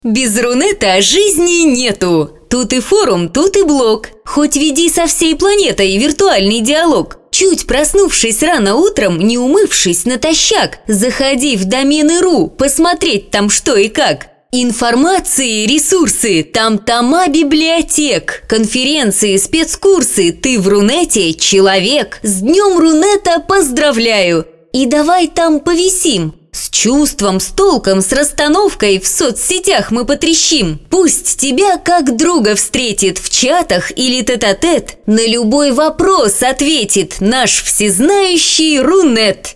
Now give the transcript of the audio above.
Без Рунета жизни нету. Тут и форум, тут и блог. Хоть веди со всей планетой виртуальный диалог. Чуть проснувшись рано утром, не умывшись натощак, заходи в домены.ру, посмотреть там что и как. Информации, ресурсы, там тома библиотек, конференции, спецкурсы. Ты в Рунете человек. С днем Рунета поздравляю. И давай там повисим. С чувством, с толком, с расстановкой в соцсетях мы потрещим. Пусть тебя как друга встретит в чатах или тет-а-тет. На любой вопрос ответит наш всезнающий Рунет.